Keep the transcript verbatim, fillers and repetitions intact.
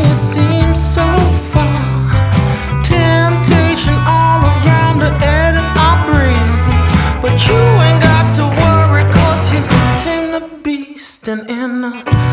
it seems so far. Temptation all around the air that I breathe. But you ain't got to worry, cause you tame the beast. And in the